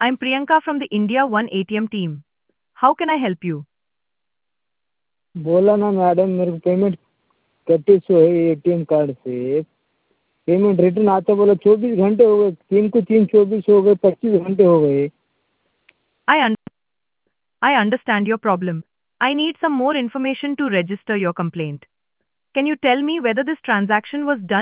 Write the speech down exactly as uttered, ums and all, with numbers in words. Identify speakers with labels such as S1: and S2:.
S1: I'm Priyanka from the India One A T M team. How can I help you?
S2: बोला ना madam, मेरे को payment कटी सो है एटीएम कार्ड से। पेमेंट रिटर्न आता बोला चौबीस घंटे हो गए, तीन को तीन चौबीस हो गए, पच्चीस घंटे हो गए।
S1: I, un- I understand your problem. I need some more information to register your complaint. Can you tell me whether this transaction was done